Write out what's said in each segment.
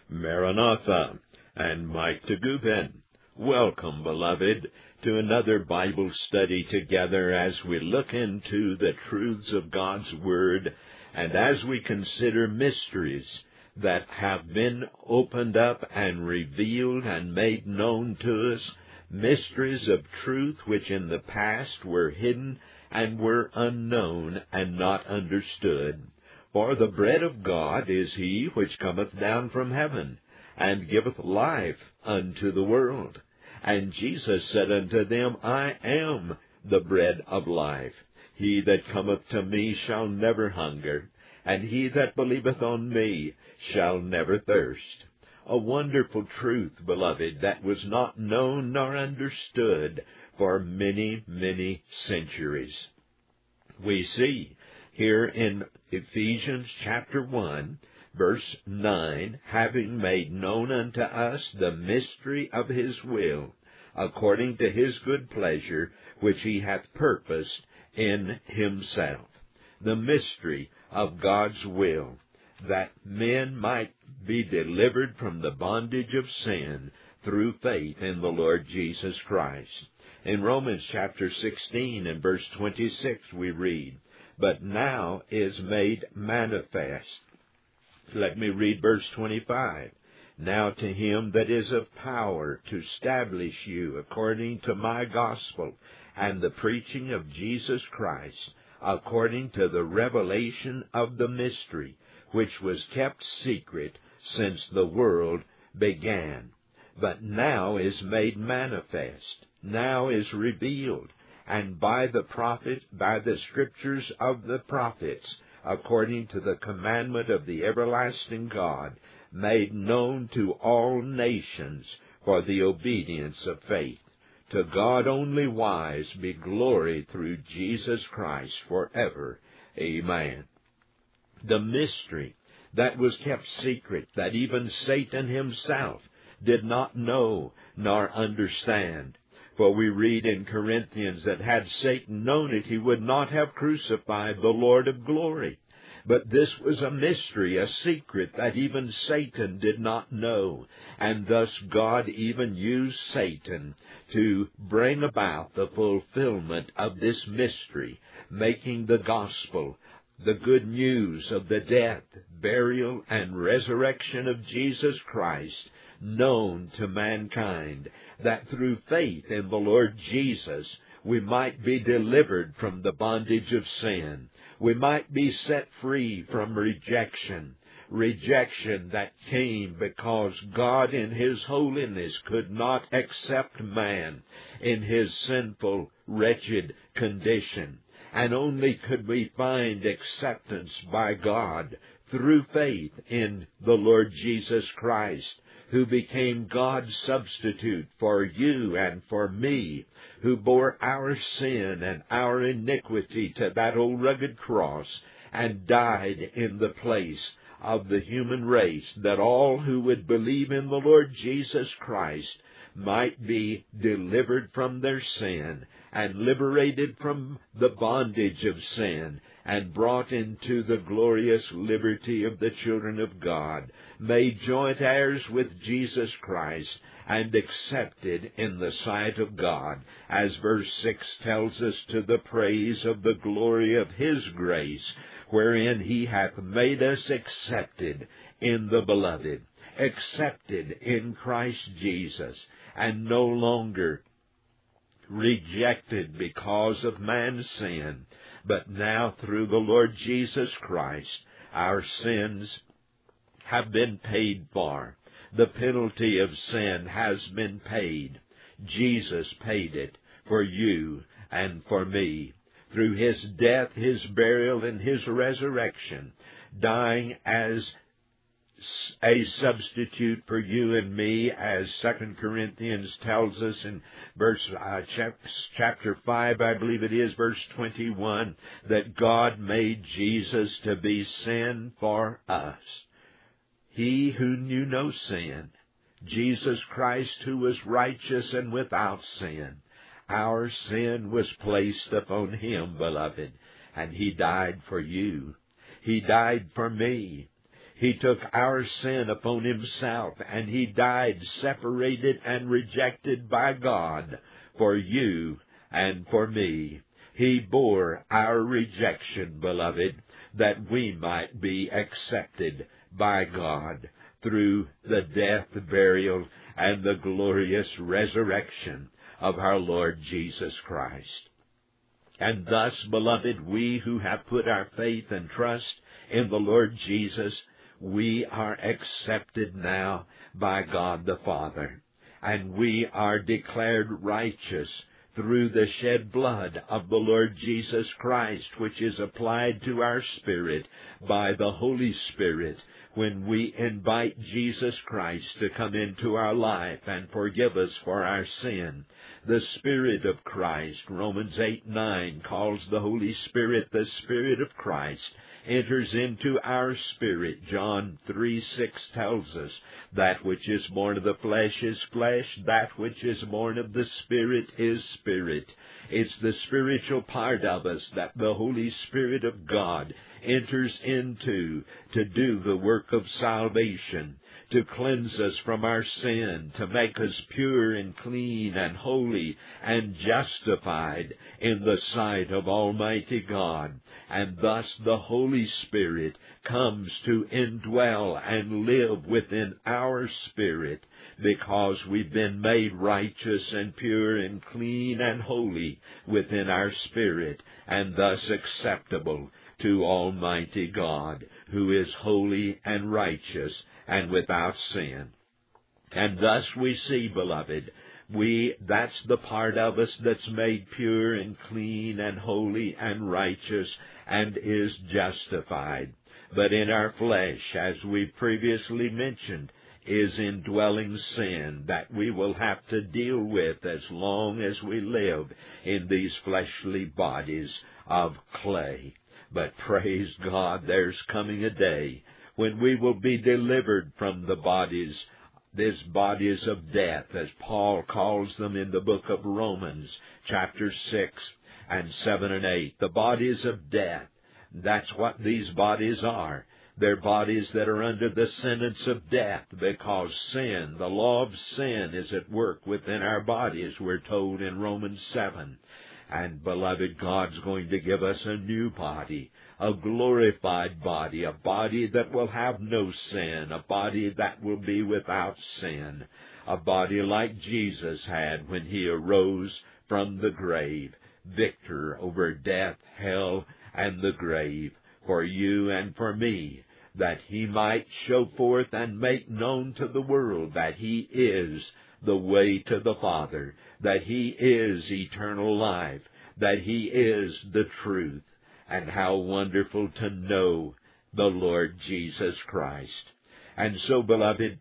Maranatha, and Mike Tagubin. Welcome, beloved, to another Bible study together as we look into the truths of God's Word and as we consider mysteries that have been opened up and revealed and made known to us, mysteries of truth which in the past were hidden and were unknown and not understood. For the bread of God is he which cometh down from heaven, and giveth life unto the world. And Jesus said unto them, I am the bread of life. He that cometh to me shall never hunger, and he that believeth on me shall never thirst. A wonderful truth, beloved, that was not known nor understood for many, many centuries. We see here in Ephesians chapter 1, verse 9, having made known unto us the mystery of his will, according to his good pleasure, which he hath purposed in himself. The mystery of God's will, that men might be delivered from the bondage of sin through faith in the Lord Jesus Christ. In Romans chapter 16 and verse 26 we read, But now is made manifest. Let me read verse 25. Now to him that is of power to establish you according to my gospel and the preaching of Jesus Christ, according to the revelation of the mystery, which was kept secret since the world began, but now is made manifest, now is revealed, and by the scriptures of the prophets, according to the commandment of the everlasting God, made known to all nations for the obedience of faith. To God only wise be glory through Jesus Christ forever. Amen. The mystery that was kept secret, that even Satan himself did not know nor understand. For we read in Corinthians that had Satan known it, he would not have crucified the Lord of glory. But this was a mystery, a secret that even Satan did not know. And thus God even used Satan to bring about the fulfillment of this mystery, making the gospel, the good news of the death, burial, and resurrection of Jesus Christ known to mankind, that through faith in the Lord Jesus we might be delivered from the bondage of sin. We might be set free from rejection that came because God in his holiness could not accept man in his sinful, wretched condition. And only could we find acceptance by God through faith in the Lord Jesus Christ, who became God's substitute for you and for me, who bore our sin and our iniquity to that old rugged cross and died in the place of the human race, that all who would believe in the Lord Jesus Christ might be delivered from their sin and liberated from the bondage of sin and brought into the glorious liberty of the children of God, made joint heirs with Jesus Christ and accepted in the sight of God, as verse 6 tells us, to the praise of the glory of his grace, wherein he hath made us accepted in the beloved, accepted in Christ Jesus, and no longer rejected because of man's sin, but now through the Lord Jesus Christ, our sins have been paid for. The penalty of sin has been paid. Jesus paid it for you and for me. Through his death, his burial, and his resurrection, dying as a substitute for you and me, as 2 Corinthians tells us in chapter 5, I believe it is, verse 21, that God made Jesus to be sin for us. He who knew no sin, Jesus Christ, who was righteous and without sin. Our sin was placed upon him, beloved, and he died for you. He died for me. He took our sin upon himself, and he died separated and rejected by God for you and for me. He bore our rejection, beloved, that we might be accepted by God through the death, burial, and the glorious resurrection of our Lord Jesus Christ. And thus, beloved, we who have put our faith and trust in the Lord Jesus, we are accepted now by God the Father, and we are declared righteous through the shed blood of the Lord Jesus Christ, which is applied to our spirit by the Holy Spirit when we invite Jesus Christ to come into our life and forgive us for our sin. The Spirit of Christ, Romans 8:9, calls the Holy Spirit the Spirit of Christ, enters into our spirit. John 3:6 tells us, that which is born of the flesh is flesh, that which is born of the Spirit is spirit. It's the spiritual part of us that the Holy Spirit of God enters into to do the work of salvation, to cleanse us from our sin, to make us pure and clean and holy and justified in the sight of Almighty God. And thus the Holy Spirit comes to indwell and live within our spirit, because we've been made righteous and pure and clean and holy within our spirit, and thus acceptable to Almighty God, who is holy and righteous and without sin. And thus we see, beloved, that's the part of us that's made pure and clean and holy and righteous and is justified. But in our flesh, as we previously mentioned, is indwelling sin that we will have to deal with as long as we live in these fleshly bodies of clay. But praise God, there's coming a day when we will be delivered from these bodies of death, as Paul calls them in the book of Romans, chapter 6 and 7 and 8. The bodies of death, that's what these bodies are. They're bodies that are under the sentence of death, because sin, the law of sin, is at work within our bodies, we're told in Romans 7. And, beloved, God's going to give us a new body, a glorified body, a body that will have no sin, a body that will be without sin, a body like Jesus had when he arose from the grave, victor over death, hell, and the grave, for you and for me, that he might show forth and make known to the world that he is the way to the Father, that he is eternal life, that he is the truth. And how wonderful to know the Lord Jesus Christ. And so, beloved,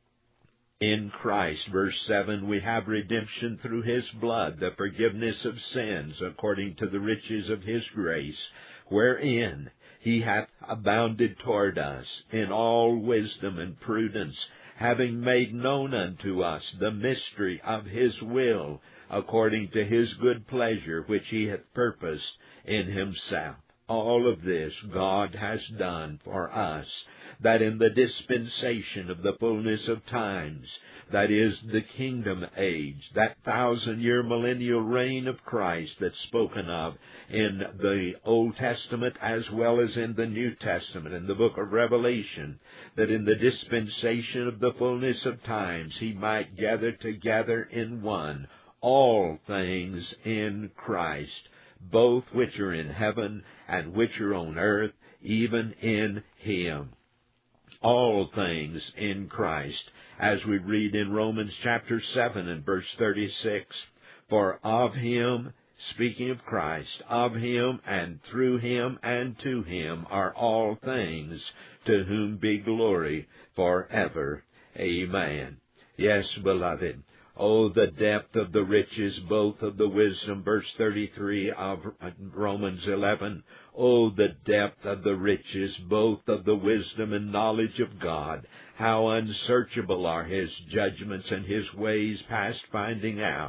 in Christ, verse 7, we have redemption through his blood, the forgiveness of sins, according to the riches of his grace, wherein he hath abounded toward us in all wisdom and prudence, having made known unto us the mystery of his will, according to his good pleasure, which he hath purposed in himself. All of this God has done for us, that in the dispensation of the fullness of times, that is the kingdom age, that 1,000-year millennial reign of Christ that's spoken of in the Old Testament as well as in the New Testament, in the book of Revelation, that in the dispensation of the fullness of times he might gather together in one all things in Christ, both which are in heaven and which are on earth, even in him. All things in Christ, as we read in Romans chapter 7 and verse 36, for of him, speaking of Christ, of him and through him and to him are all things, to whom be glory forever. Amen. Yes, beloved. Oh, the depth of the riches, both of the wisdom, verse 33 of Romans 11. Oh, the depth of the riches, both of the wisdom and knowledge of God. How unsearchable are his judgments and his ways past finding out.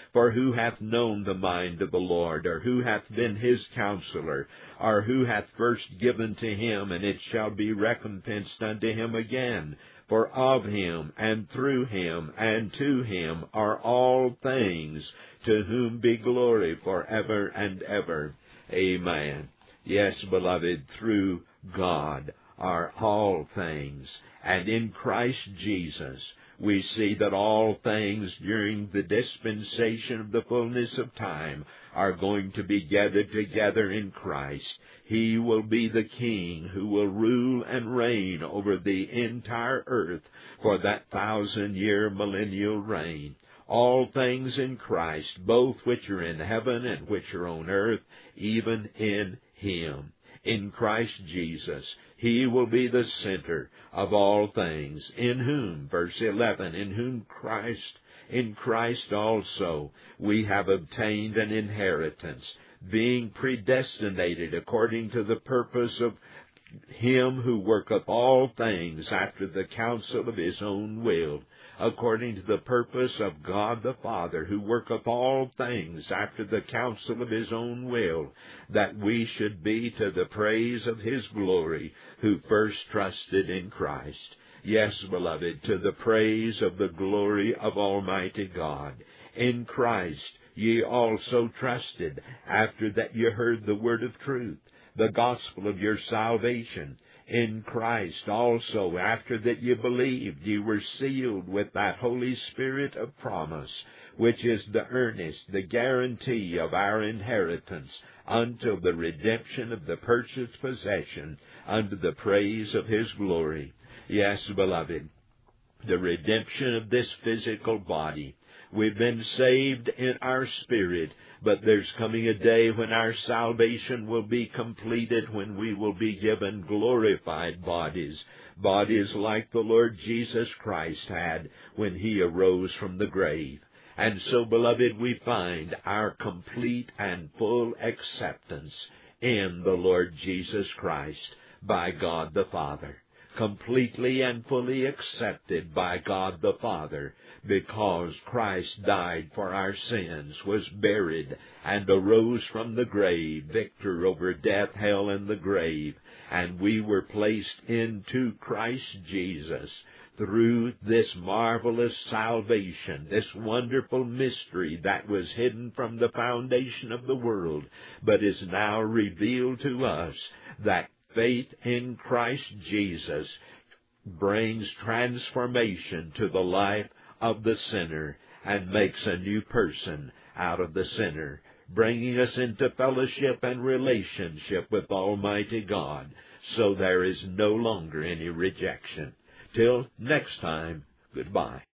For who hath known the mind of the Lord, or who hath been his counselor, or who hath first given to him, and it shall be recompensed unto him again? For of him, and through him, and to him are all things, to whom be glory forever and ever. Amen. Yes, beloved, through God are all things, and in Christ Jesus we see that all things during the dispensation of the fullness of time are going to be gathered together in Christ. He will be the King who will rule and reign over the entire earth for that 1,000-year millennial reign. All things in Christ, both which are in heaven and which are on earth, even in Him. In Christ Jesus, He will be the center of all things, in whom, verse 11, in Christ also we have obtained an inheritance, being predestinated according to the purpose of Him who worketh all things after the counsel of His own will, according to the purpose of God the Father, who worketh all things after the counsel of His own will, that we should be to the praise of His glory, who first trusted in Christ. Yes, beloved, to the praise of the glory of Almighty God. In Christ ye also trusted, after that ye heard the word of truth, the gospel of your salvation. In Christ also, after that ye believed, ye were sealed with that Holy Spirit of promise, which is the earnest, the guarantee of our inheritance, until the redemption of the purchased possession, unto the praise of His glory. Yes, beloved, the redemption of this physical body. We've been saved in our spirit, but there's coming a day when our salvation will be completed, when we will be given glorified bodies, bodies like the Lord Jesus Christ had when He arose from the grave. And so, beloved, we find our complete and full acceptance in the Lord Jesus Christ by God the Father. Completely and fully accepted by God the Father, because Christ died for our sins, was buried, and arose from the grave, victor over death, hell, and the grave. And we were placed into Christ Jesus through this marvelous salvation, this wonderful mystery that was hidden from the foundation of the world, but is now revealed to us, that faith in Christ Jesus brings transformation to the life of the sinner and makes a new person out of the sinner, bringing us into fellowship and relationship with Almighty God, so there is no longer any rejection. Till next time, goodbye.